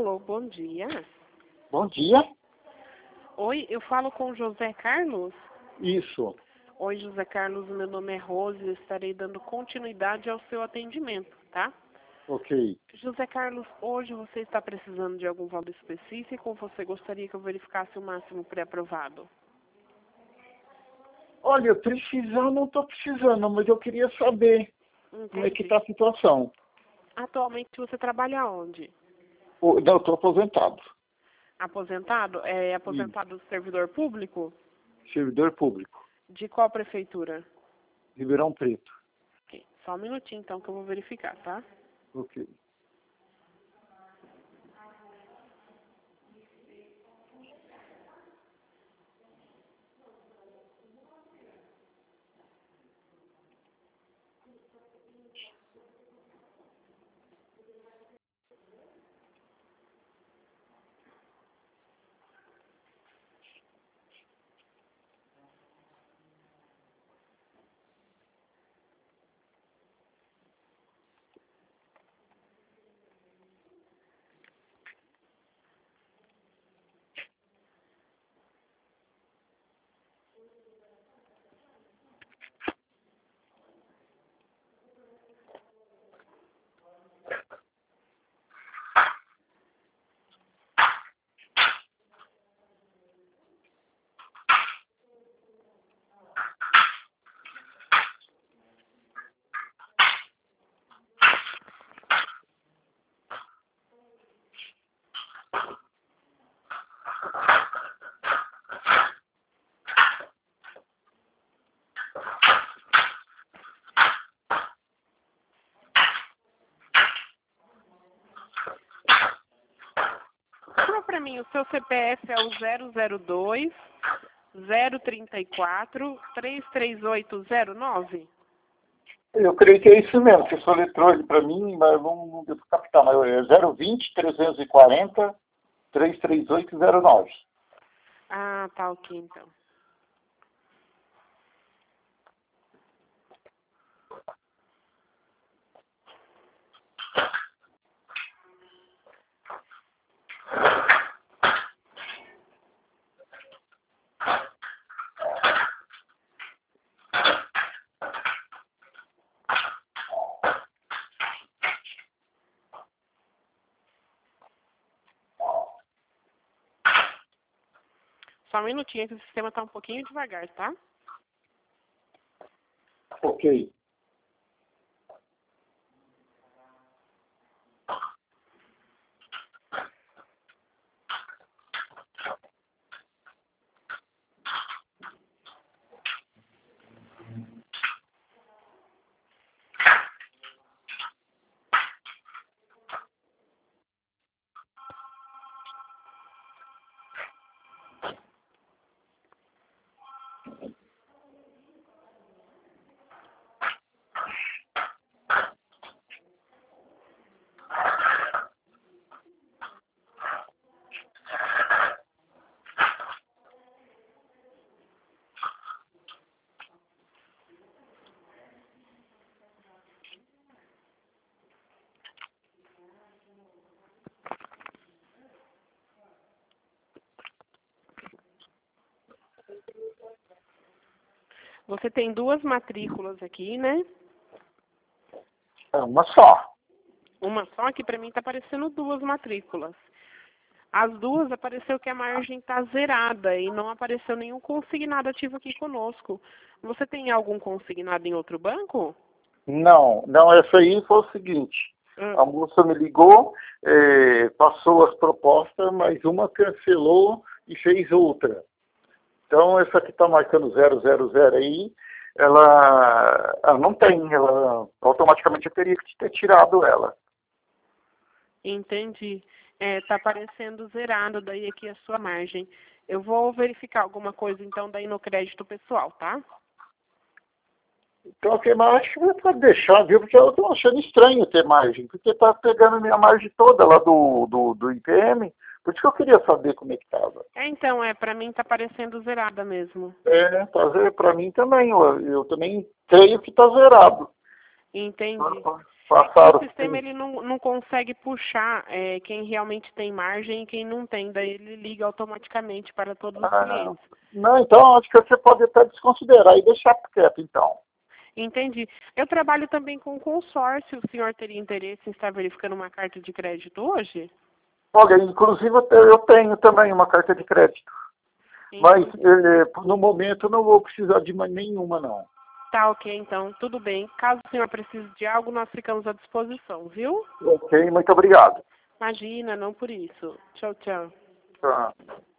Alô, bom dia. Bom dia. Oi, eu falo com o José Carlos? Isso. Oi, José Carlos, meu nome é Rose e eu estarei dando continuidade ao seu atendimento, tá? Ok. José Carlos, hoje você está precisando de algum valor específico ou você gostaria que eu verificasse o máximo pré-aprovado? Olha, precisar não estou precisando, mas eu queria saber como é que Entendi. está a situação. Atualmente você trabalha onde? Não, eu estou aposentado. Aposentado? É Isso. aposentado do servidor público? Servidor público. De qual prefeitura? Ribeirão Preto. Ok, só um minutinho então que eu vou verificar, tá? Ok. Fala pra mim, o seu CPF é o 002 034 33809? Eu creio que é isso mesmo, que só letrou ele para mim, mas não devo captar, mas é 020 340 33809. Ah, tá ok então. Só um minutinho que o sistema tá um pouquinho devagar, tá? Ok. Você tem duas matrículas aqui, né? É uma só. Uma só, que pra mim tá aparecendo duas matrículas. As duas apareceu que a margem tá zerada e não apareceu nenhum consignado ativo aqui conosco. Você tem algum consignado em outro banco? Não, essa aí foi o seguinte. A moça me ligou, passou as propostas, mas uma cancelou e fez outra. Então, essa que está marcando 000 aí, ela não tem, ela automaticamente eu teria que ter tirado ela. Entendi. Tá aparecendo zerado daí aqui a sua margem. Eu vou verificar alguma coisa então daí no crédito pessoal, tá? Então, ok, mas acho que pode deixar, viu? Porque eu estou achando estranho ter margem, porque está pegando a minha margem toda lá do IPM, por isso que eu queria saber como é que estava. Então, pra mim tá aparecendo zerada mesmo. Para mim também, eu também creio que está zerado. Entendi. Passaram. O sistema ele não consegue puxar quem realmente tem margem e quem não tem. Daí ele liga automaticamente para todos os clientes. Não, então acho que você pode até desconsiderar e deixar quieto, então. Entendi. Eu trabalho também com consórcio. O senhor teria interesse em estar verificando uma carta de crédito hoje? Olha, inclusive eu tenho também uma carta de crédito. Mas no momento eu não vou precisar de mais nenhuma, não. Tá, ok, então, tudo bem. Caso o senhor precise de algo, nós ficamos à disposição, viu? Ok, muito obrigado. Imagina, não por isso. Tchau, tchau. Tá.